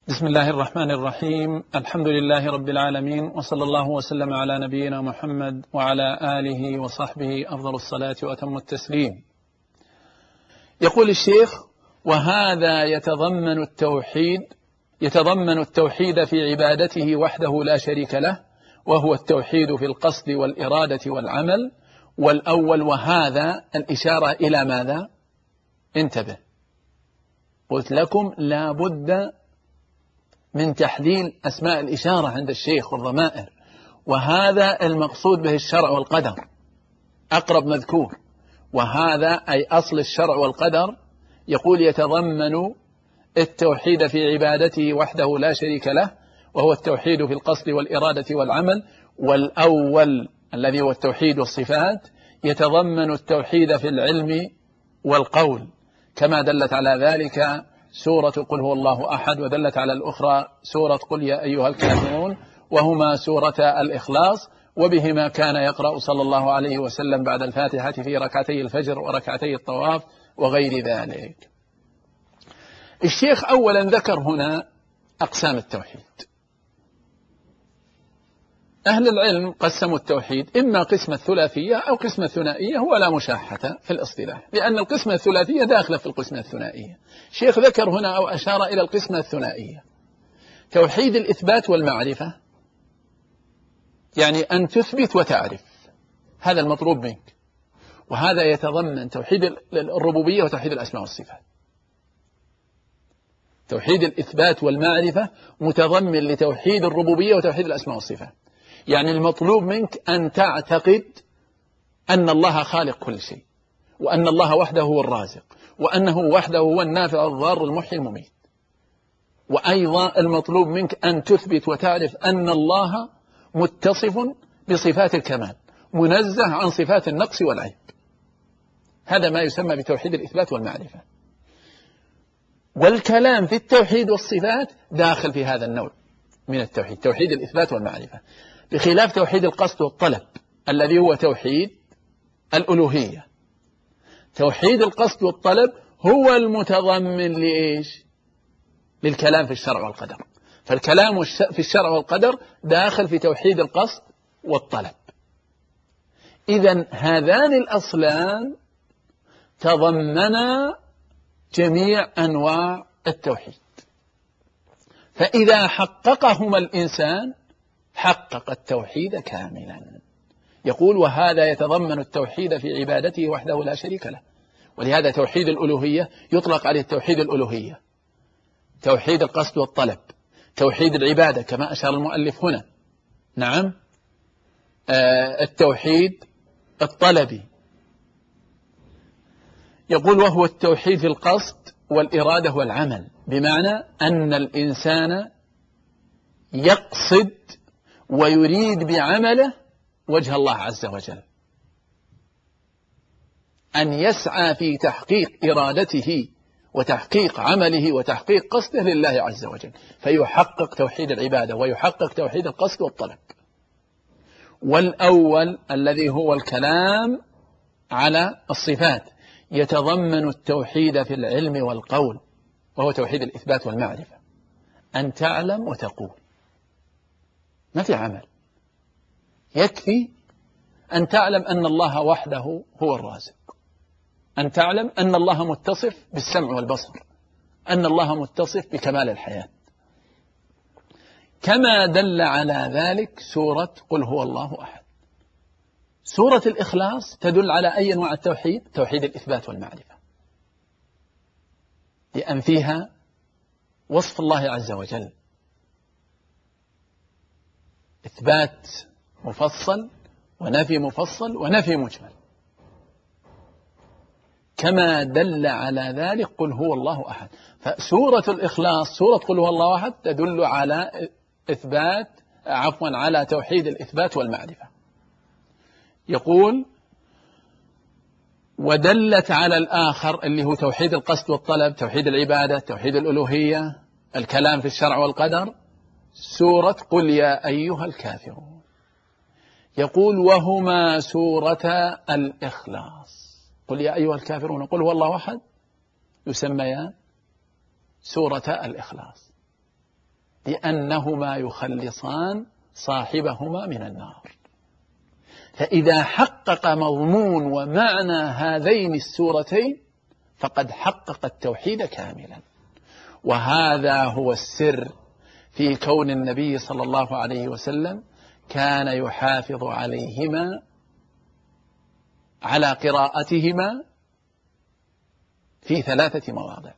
بسم الله الرحمن الرحيم. الحمد لله رب العالمين، وصلى الله وسلم على نبينا محمد وعلى آله وصحبه أفضل الصلاة وأتم التسليم. يقول الشيخ: وهذا يتضمن التوحيد في عبادته وحده لا شريك له، وهو التوحيد في القصد والإرادة والعمل. والأول وهذا الإشارة إلى ماذا؟ انتبه، قلت لكم لا بد من تحليل أسماء الإشارة عند الشيخ والضمائر، وهذا المقصود به الشرع والقدر، أقرب مذكور. وهذا أي أصل الشرع والقدر. يقول يتضمن التوحيد في عبادته وحده لا شريك له، وهو التوحيد في القصد والإرادة والعمل. والأول الذي هو التوحيد والصفات يتضمن التوحيد في العلم والقول، كما دلت على ذلك سورة قل هو الله أحد، ودلت على الأخرى سورة قل يا أيها الكافرون، وهما سورة الإخلاص، وبهما كان يقرأ صلى الله عليه وسلم بعد الفاتحة في ركعتي الفجر وركعتي الطواف وغير ذلك. الشيخ أولا ذكر هنا أقسام التوحيد. أهل العلم قسموا التوحيد إما قسمة ثلاثية أو قسمة ثنائية، ولا مشاحة في الاصطلاح، لأن القسمة الثلاثية داخلة في القسمة الثنائية. الشيخ ذكر هنا أو أشار إلى القسمة الثنائية: توحيد الإثبات والمعرفة، يعني أن تثبت وتعرف، هذا المطلوب منك، وهذا يتضمن توحيد الربوبية وتوحيد الأسماء والصفات. توحيد الإثبات والمعرفة متضمن لتوحيد الربوبية وتوحيد الأسماء والصفات، يعني المطلوب منك أن تعتقد أن الله خالق كل شيء، وأن الله وحده هو الرازق، وأنه وحده هو النافع الضار المحيي المميت. وأيضا المطلوب منك أن تثبت وتعرف أن الله متصف بصفات الكمال، منزه عن صفات النقص والعيب. هذا ما يسمى بتوحيد الإثبات والمعرفة. والكلام في التوحيد والصفات داخل في هذا النوع من التوحيد، توحيد الإثبات والمعرفة، بخلاف توحيد القصد والطلب الذي هو توحيد الألوهية. توحيد القصد والطلب هو المتضمن لإيش؟ للكلام في الشرع والقدر. فالكلام في الشرع والقدر داخل في توحيد القصد والطلب. إذن هذان الأصلان تضمنا جميع أنواع التوحيد، فإذا حققهما الإنسان حقق التوحيد كاملا. يقول: وهذا يتضمن التوحيد في عبادته وحده لا شريك له. ولهذا توحيد الألوهية يطلق عليه توحيد الألوهية، توحيد القصد والطلب، توحيد العبادة كما أشار المؤلف هنا، نعم، التوحيد الطلبي. يقول: وهو التوحيد في القصد والإرادة والعمل، بمعنى أن الإنسان يقصد ويريد بعمله وجه الله عز وجل، أن يسعى في تحقيق إرادته وتحقيق عمله وتحقيق قصده لله عز وجل، فيحقق توحيد العبادة ويحقق توحيد القصد والطلب. والأول الذي هو الكلام على الصفات يتضمن التوحيد في العلم والقول، وهو توحيد الإثبات والمعرفة، أن تعلم وتقول، ما في عمل، يكفي أن تعلم أن الله وحده هو الرازق، أن تعلم أن الله متصف بالسمع والبصر، أن الله متصف بكمال الحياة، كما دل على ذلك سورة قل هو الله أحد. سورة الإخلاص تدل على أي أنواع التوحيد؟ توحيد الإثبات والمعرفة، لأن فيها وصف الله عز وجل، إثبات مفصل ونفي مفصل ونفي مجمل، كما دل على ذلك قل هو الله أحد. فسورة الإخلاص، سورة قل هو الله أحد، تدل على على توحيد الإثبات والمعرفة. يقول: ودلت على الآخر اللي هو توحيد القصد والطلب، توحيد العبادة، توحيد الألوهية، الكلام في الشرع والقدر، سورة قل يا أيها الكافرون. يقول: وهما سورة الإخلاص، قل يا أيها الكافرون قل هو الله أحد، يسميان سورة الإخلاص. لأنهما يخلصان صاحبهما من النار. فإذا حقق مضمون ومعنى هذين السورتين فقد حقق التوحيد كاملا. وهذا هو السر في كون النبي صلى الله عليه وسلم كان يحافظ عليهما على قراءتهما في 3 مواضع: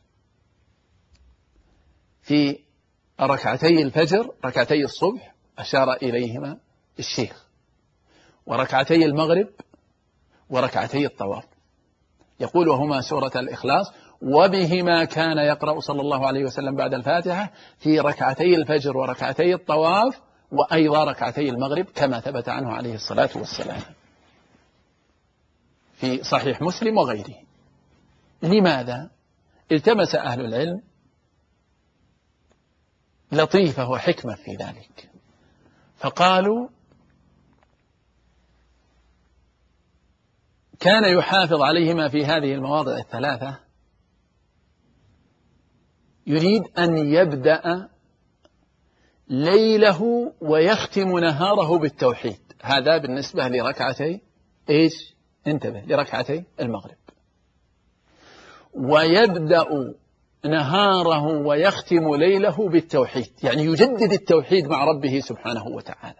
في ركعتي الفجر، ركعتي الصبح أشار إليهما الشيخ، وركعتي المغرب، وركعتي الطواف. يقول: وهما سورة الإخلاص، وبهما كان يقرأ صلى الله عليه وسلم بعد الفاتحة في ركعتي الفجر وركعتي الطواف وأيضا ركعتي المغرب، كما ثبت عنه عليه الصلاة والسلام في صحيح مسلم وغيره. لماذا؟ التمس أهل العلم لطيفة وحكمة في ذلك، فقالوا: كان يحافظ عليهما في هذه المواضع الثلاثة، يريد أن يبدأ ليله ويختم نهاره بالتوحيد. هذا بالنسبة لركعتي إيش؟ انتبه، لركعتي المغرب. ويبدأ نهاره ويختم ليله بالتوحيد، يعني يجدد التوحيد مع ربه سبحانه وتعالى.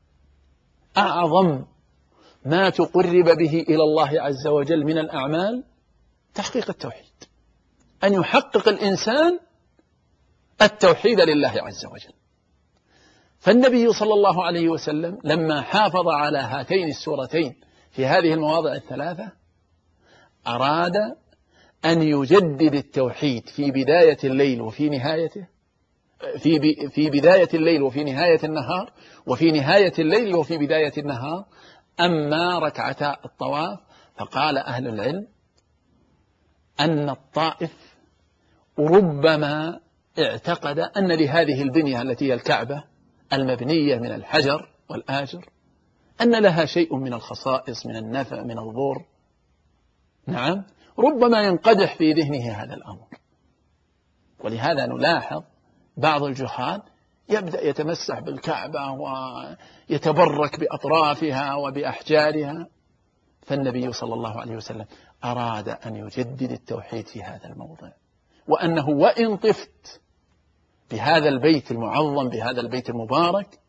أعظم ما تقرب به إلى الله عز وجل من الأعمال تحقيق التوحيد، أن يحقق الإنسان التوحيد لله عز وجل. فالنبي صلى الله عليه وسلم لما حافظ على هاتين السورتين في هذه المواضع الثلاثة أراد أن يجدد التوحيد في بداية الليل وفي نهايته، في بداية الليل وفي نهاية النهار، وفي نهاية الليل وفي بداية النهار. أما ركعتا الطواف فقال أهل العلم أن الطائف ربما اعتقد أن لهذه البنية التي هي الكعبة المبنية من الحجر والآجر أن لها شيء من الخصائص، من النفع، من الضر. نعم، ربما ينقدح في ذهنه هذا الأمر. ولهذا نلاحظ بعض الجهال يبدأ يتمسح بالكعبة ويتبرك بأطرافها وبأحجارها. فالنبي صلى الله عليه وسلم أراد أن يجدد التوحيد في هذا الموضع، وأنه وإن طفت بهذا البيت المعظم، بهذا البيت المبارك،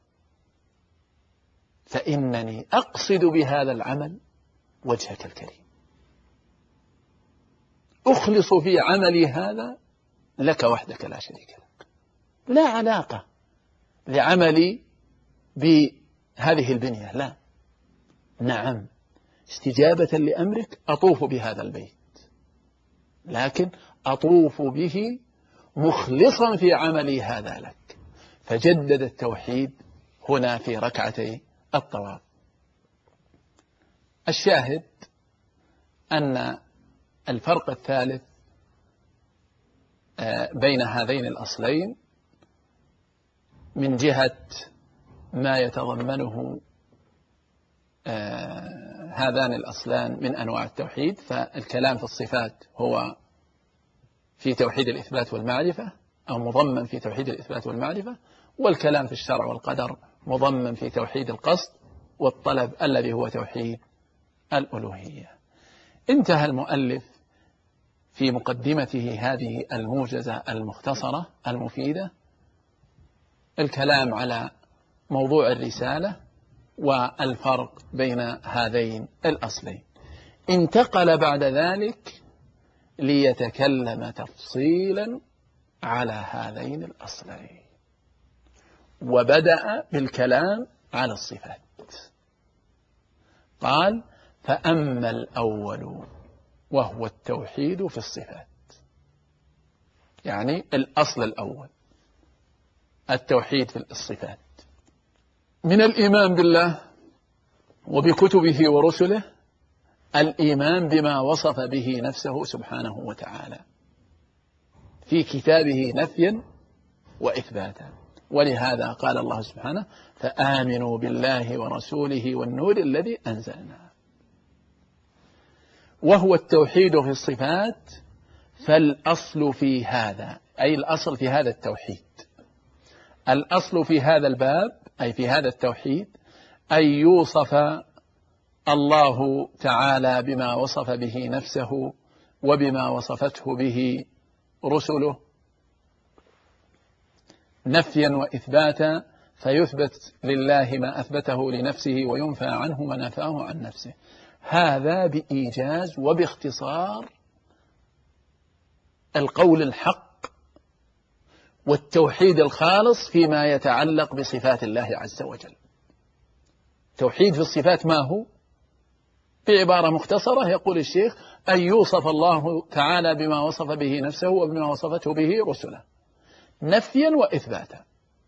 فإنني أقصد بهذا العمل وجهك الكريم، أخلص في عملي هذا لك وحدك لا شريك لك، لا علاقة لعملي بهذه البنية، لا. نعم، استجابة لأمرك أطوف بهذا البيت، لكن أطوف به مخلصا في عملي هذا لك. فجدد التوحيد هنا في ركعتي الطواف. الشاهد أن الفرق الثالث بين هذين الأصلين من جهة ما يتضمنه هذان الأصلان من أنواع التوحيد، فالكلام في الصفات هو في توحيد الإثبات والمعرفة، أو مضمن في توحيد الإثبات والمعرفة، والكلام في الشرع والقدر مضمن في توحيد القصد والطلب الذي هو توحيد الألوهية. انتهى المؤلف في مقدمته هذه الموجزة المختصرة المفيدة الكلام على موضوع الرسالة والفرق بين هذين الأصلين. انتقل بعد ذلك ليتكلم تفصيلا على هذين الأصلين، وبدأ بالكلام على الصفات. قال: فأما الأول وهو التوحيد في الصفات، يعني الأصل الأول التوحيد في الصفات، من الإيمان بالله وبكتبه ورسله الإيمان بما وصف به نفسه سبحانه وتعالى في كتابه نفيا وإثباتا. ولهذا قال الله سبحانه: فآمنوا بالله ورسوله والنور الذي أنزلنا. وهو التوحيد في الصفات، فالأصل في هذا، أي الأصل في هذا التوحيد الأصل في هذا الباب أي في هذا التوحيد أن يوصف الله تعالى بما وصف به نفسه وبما وصفته به رسله نفيا وإثباتا، فيثبت لله ما أثبته لنفسه وينفى عنه ما نفاه عن نفسه. هذا بإيجاز وباختصار القول الحق والتوحيد الخالص فيما يتعلق بصفات الله عز وجل. توحيد في الصفات ما هو؟ بعبارة مختصرة يقول الشيخ أن يوصف الله تعالى بما وصف به نفسه وبما وصفته به رسله نفيا وإثباتا،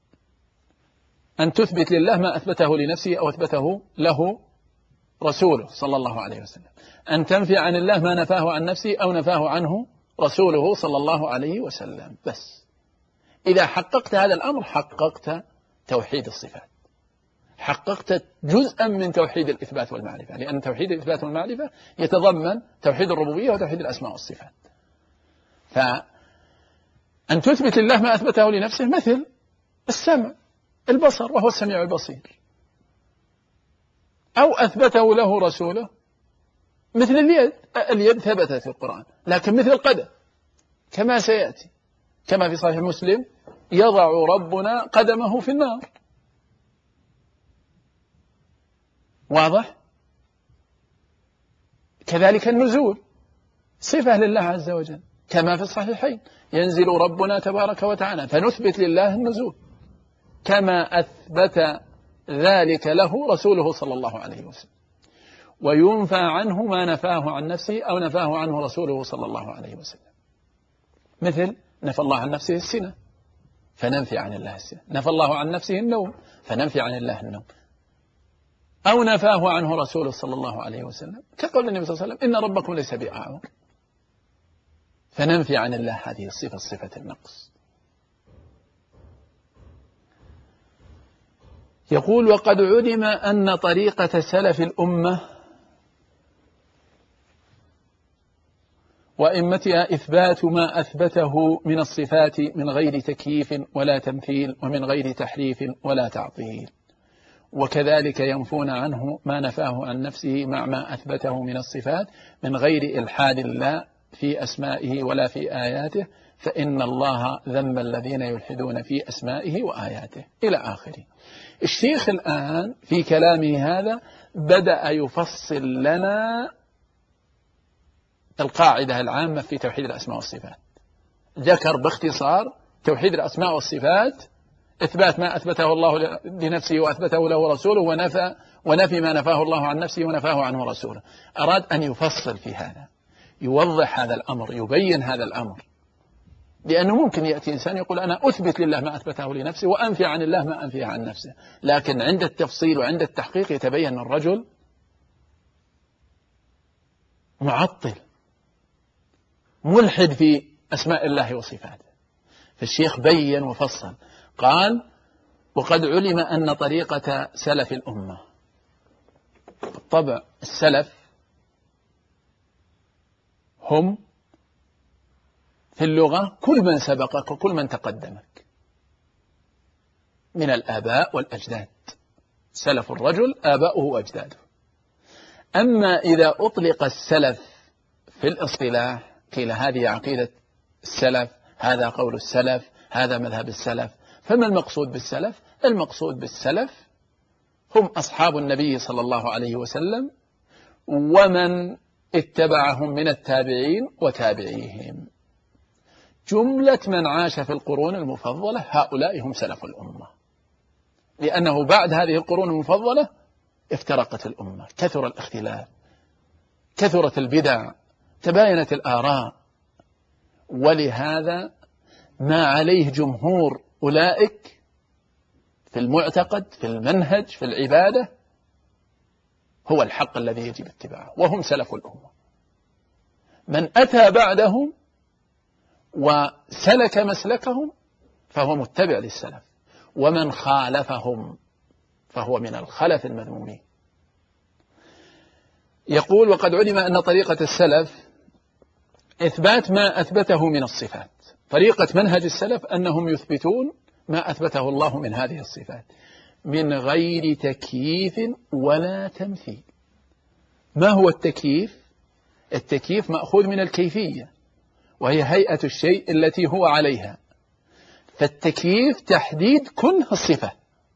أن تثبت لله ما أثبته لنفسه أو أثبته له رسوله صلى الله عليه وسلم، أن تنفي عن الله ما نفاه عن نفسه أو نفاه عنه رسوله صلى الله عليه وسلم. بس إذا حققت هذا الأمر حققت توحيد الصفات، حققت جزءا من توحيد الإثبات والمعرفة، لأن توحيد الإثبات والمعرفة يتضمن توحيد الربوبية وتوحيد الأسماء والصفات. فأن تثبت لله ما أثبته لنفسه مثل السمع البصر وهو السميع البصير، أو أثبته له رسوله مثل اليد، اليد ثبتت في القرآن، لكن مثل القدم كما سيأتي، كما في صحيح مسلم يضع ربنا قدمه في النار. واضح؟ كذلك النزول صفة لله عز وجل كما في الصحيحين ينزل ربنا تبارك وتعالى، فنثبت لله النزول كما أثبت ذلك له رسوله صلى الله عليه وسلم، وينفى عنه ما نفاه عن نفسه أو نفاه عنه رسوله صلى الله عليه وسلم. مثل نفى الله عن نفسه السنة فننفي عن الله السنة، نفى الله عن نفسه النوم فننفي عن الله النوم، أو نفاه عنه رسوله صلى الله عليه وسلم كقول النبي صلى الله عليه وسلم إن ربكم ليس بأعور، فننفي عن الله هذه الصفة، صفة النقص. يقول وقد علم أن طريقة سلف الأمة وإمتها إثبات ما أثبته من الصفات من غير تكييف ولا تمثيل ومن غير تحريف ولا تعطيل، وكذلك ينفون عنه ما نفاه عن نفسه مع ما أثبته من الصفات من غير إلحاد لا في أسمائه ولا في آياته، فإن الله ذم الذين يلحدون في أسمائه وآياته إلى آخره. الشيخ الآن في كلامه هذا بدأ يفصل لنا القاعدة العامة في توحيد الأسماء والصفات. ذكر باختصار توحيد الأسماء والصفات إثبات ما أثبته الله لنفسه وأثبته له رسوله، ونفي ما نفاه الله عن نفسه ونفاه عنه رسوله. أراد أن يفصل في هذا، يوضح هذا الأمر، يبين هذا الأمر، لأنه ممكن يأتي إنسان يقول أنا أثبت لله ما أثبته لنفسه وأنفي عن الله ما أنفيه عن نفسه، لكن عند التفصيل وعند التحقيق يتبين الرجل معطل ملحد في أسماء الله وصفاته. فالشيخ بين وفصل قال وقد علم أن طريقة سلف الأمة، بالطبع السلف هم في اللغة كل من سبقك وكل من تقدمك من الآباء والأجداد، سلف الرجل آباؤه وأجداده. أما إذا أطلق السلف في الاصطلاح قيل هذه عقيدة السلف، هذا قول السلف، هذا مذهب السلف، فما المقصود بالسلف؟ المقصود بالسلف هم أصحاب النبي صلى الله عليه وسلم ومن اتبعهم من التابعين وتابعيهم، جملة من عاش في القرون المفضلة هؤلاء هم سلف الأمة، لأنه بعد هذه القرون المفضلة افترقت الأمة، كثر الاختلاف، كثرت البدع، تباينت الآراء، ولهذا ما عليه جمهور أولئك في المعتقد في المنهج في العبادة هو الحق الذي يجب اتباعه، وهم سلف الأمة. من أتى بعدهم وسلك مسلكهم فهو متبع للسلف، ومن خالفهم فهو من الخلف المذمومين. يقول وقد علم أن طريقة السلف إثبات ما أثبته من الصفات. طريقة منهج السلف أنهم يثبتون ما أثبته الله من هذه الصفات من غير تكييف ولا تمثيل. ما هو التكييف؟ التكييف مأخوذ من الكيفية، وهي هيئة الشيء التي هو عليها، فالتكييف تحديد كنه الصفة،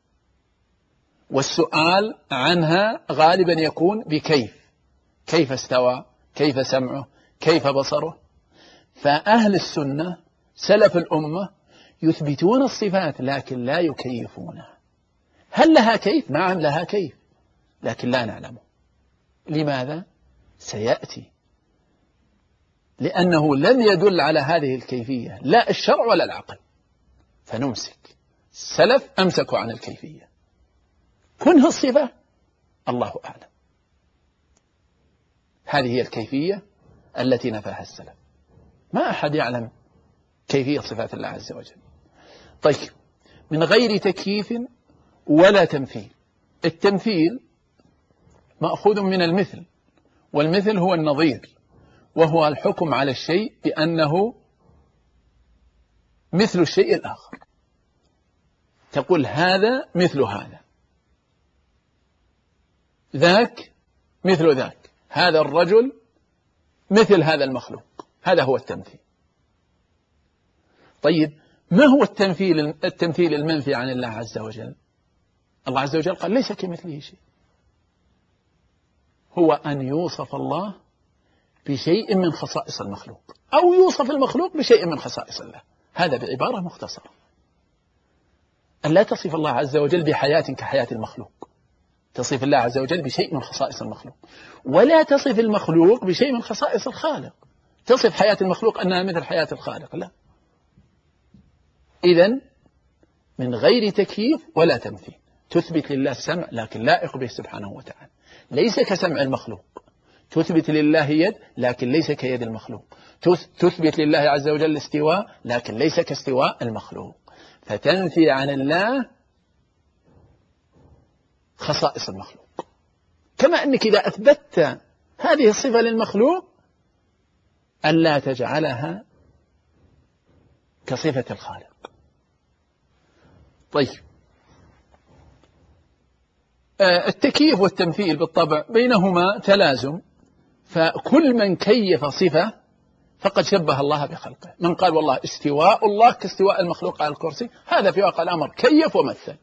والسؤال عنها غالبا يكون بكيف، كيف استوى، كيف سمعه، كيف بصره. فأهل السنة سلف الأمة يثبتون الصفات لكن لا يكيفونها. هل لها كيف؟ نعم لها كيف، لكن لا نعلمه. لماذا؟ سيأتي، لأنه لم يدل على هذه الكيفية لا الشرع ولا العقل، فنمسك. السلف أمسكوا عن الكيفية، كنه الصفة الله أعلم. هذه هي الكيفية التي نفاها السلف، ما أحد يعلم كيفية صفات الله عز وجل. طيب، من غير تكييف ولا تمثيل. التمثيل مأخوذ من المثل، والمثل هو النظير، وهو الحكم على الشيء بأنه مثل الشيء الآخر. تقول هذا مثل هذا، ذاك مثل ذاك، هذا الرجل مثل هذا المخلوق، هذا هو التمثيل. طيب، ما هو التمثيل المنفي عن الله عز وجل؟ الله عز وجل قال ليس كمثله شيء، هو أن يوصف الله بشيء من خصائص المخلوق، أو يوصف المخلوق بشيء من خصائص الله. هذا بعبارة مختصرة، أن لا تصف الله عز وجل بحياة كحياة المخلوق، تصف الله عز وجل بشيء من خصائص المخلوق، ولا تصف المخلوق بشيء من خصائص الخالق، تصف حياة المخلوق أنها مثل حياة الخالق، لا. إذن من غير تكييف ولا تمثيل. تثبت لله السمع لكن لائق به سبحانه وتعالى، ليس كسمع المخلوق. تثبت لله يد لكن ليس كيد المخلوق. تثبت لله عز وجل الاستواء لكن ليس كاستواء المخلوق. فتنفي عن الله خصائص المخلوق، كما أنك إذا أثبتت هذه الصفة للمخلوق ألا تجعلها كصفة الخالق. طيب، التكييف والتمثيل بالطبع بينهما تلازم، فكل من كيف صفة فقد شبه الله بخلقه. من قال والله استواء الله كاستواء المخلوق على الكرسي، هذا في واقع الأمر كيف ومثل.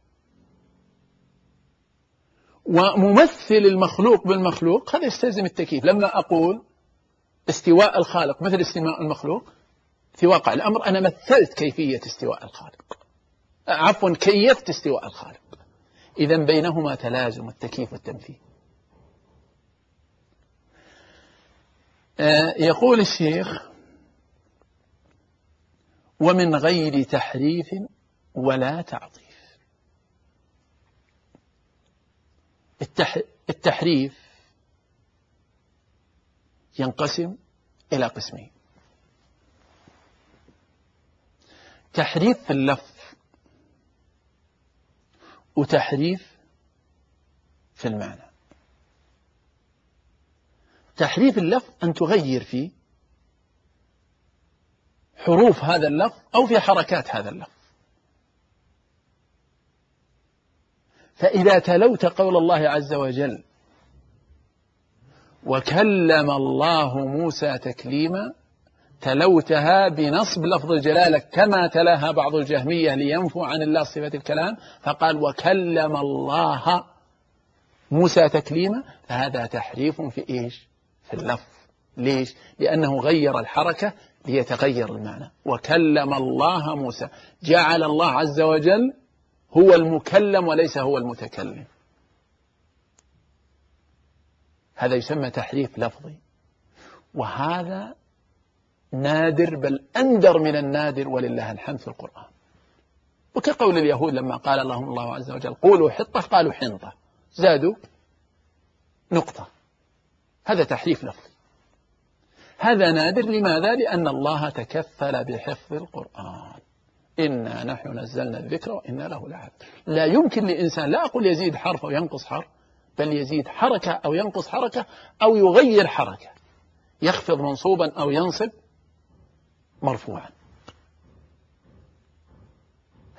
وممثل المخلوق بالمخلوق هذا يستلزم التكييف. لما أقول استواء الخالق مثل استواء المخلوق، في واقع الأمر أنا مثلت كيفية استواء الخالق، عفوا كيفت استواء الخالق. إذن بينهما تلازم التكييف والتمثيل. يقول الشيخ ومن غير تحريف ولا تعطيف. التحريف ينقسم إلى قسمين: تحريف في اللفظ، وتحريف في المعنى. تحريف اللفظ أن تغير في حروف هذا اللفظ أو في حركات هذا اللفظ. فإذا تلوت قول الله عز وجل وكلم الله موسى تكليما، تلوتها بنصب لفظ الجلالة كما تلاها بعض الجهمية لينفوا عن الله صفة الكلام، فقال وكلم الله موسى تكليما، فهذا تحريف في إيش؟ في اللفظ. ليش؟ لأنه غير الحركة ليتغير المعنى. وكلم الله موسى، جعل الله عز وجل هو المكلم وليس هو المتكلم. هذا يسمى تحريف لفظي، وهذا نادر بل أندر من النادر ولله الحمد في القرآن. وكقول اليهود لما قال لهم الله عز وجل قولوا حطة قالوا حنطة، زادوا نقطة. هذا تحريف لفظي، هذا نادر. لماذا؟ لأن الله تكفل بحفظ القرآن، إنا نحن نزلنا الذكر وإنا له لحافظون. لا يمكن لإنسان، لا أقول يزيد حرف أو ينقص حرف، بل يزيد حركة أو ينقص حركة أو يغير حركة، يخفض منصوبا أو ينصب مرفوعا.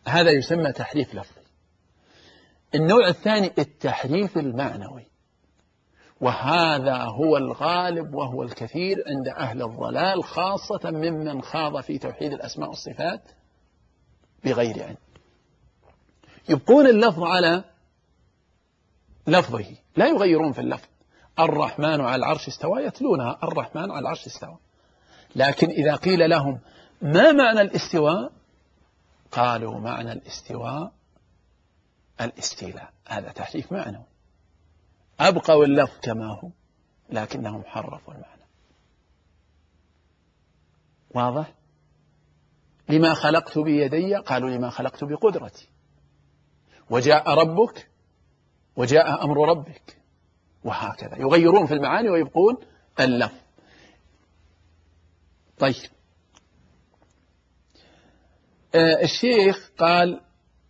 هذا يسمى تحريف لفظي. النوع الثاني التحريف المعنوي، وهذا هو الغالب وهو الكثير عند أهل الضلال، خاصة ممن خاض في توحيد الأسماء والصفات بغير علم. يبقون اللفظ على لفظه، لا يغيرون في اللفظ. الرحمن على العرش استوى، يتلونها الرحمن على العرش استوى. لكن إذا قيل لهم ما معنى الاستواء، قالوا معنى الاستواء الاستيلاء. هذا تحريف معنوي، أبقوا اللفظ كما هو لكنهم حرفوا المعنى. واضح؟ لما خلقت بيدي، قالوا لما خلقت بقدرتي. وجاء ربك وجاء أمر ربك، وهكذا يغيرون في المعاني ويبقون اللفظ. طيب، الشيخ قال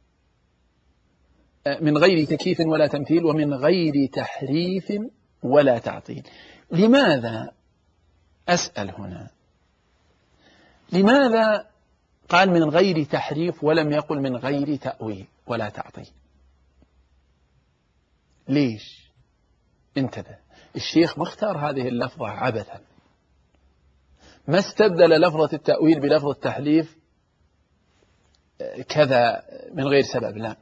من غير تكييف ولا تمثيل ومن غير تحريف ولا تعطيل. لماذا أسأل هنا؟ لماذا قال من غير تحريف ولم يقل من غير تأويل ولا تعطيل؟ ليش؟ انتبه، الشيخ ما اختار هذه اللفظة عبثا، ما استبدل لفظة التأويل بلفظة التحريف كذا من غير سبب، لا.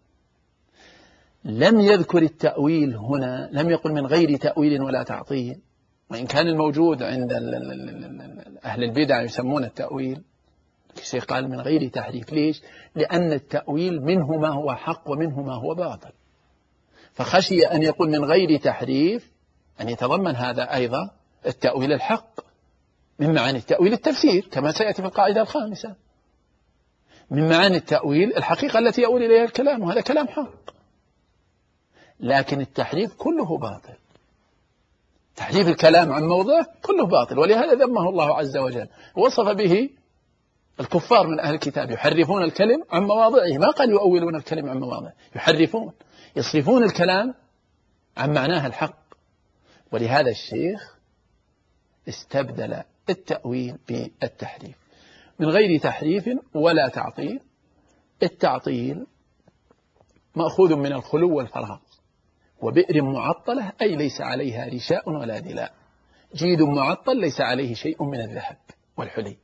لم يذكر التأويل هنا، لم يقل من غير تأويل ولا تعطيل، وإن كان الموجود عند أهل البدع يسمون التأويل. الشيخ قال من غير تحريف. ليش؟ لأن التأويل منه ما هو حق ومنه ما هو باطل، فخشي أن يقول من غير تحريف أن يتضمن هذا أيضا التأويل الحق. من معاني التأويل التفسير كما سيأتي في القاعدة الخامسة، من معاني التأويل الحقيقة التي يؤول إليها الكلام، وهذا كلام حق. لكن التحريف كله باطل، تحريف الكلام عن موضعه كله باطل، ولهذا ذمه الله عز وجل، وصف به الكفار من أهل الكتاب يحرفون الكلم عن مواضعه. ما قال يؤولون الكلم عن مواضعه، يحرفون، يصرفون الكلام عن معناه الحق. ولهذا الشيخ استبدل التأويل بالتحريف. من غير تحريف ولا تعطيل. التعطيل مأخوذ من الخلو والفراغ، وبئر معطلة أي ليس عليها رشاء ولا دلاء، جيد معطل ليس عليه شيء من الذهب والحلي.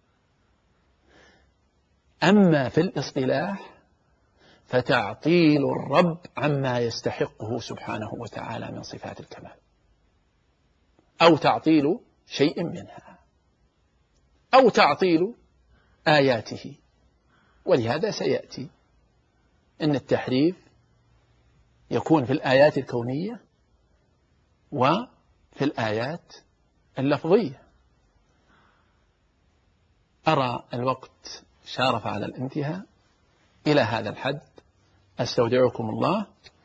أما في الاصطلاح فتعطيل الرب عما يستحقه سبحانه وتعالى من صفات الكمال، أو تعطيل شيء منها، أو تعطيل آياته. ولهذا سيأتي أن التحريف يكون في الآيات الكونية وفي الآيات اللفظية. أرى الوقت شارف على الانتهاء. إلى هذا الحد أستودعكم الله،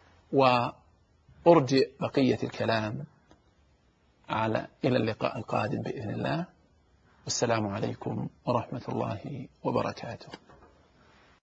وأرجئ بقية الكلام إلى اللقاء القادم بإذن الله. والسلام عليكم ورحمة الله وبركاته.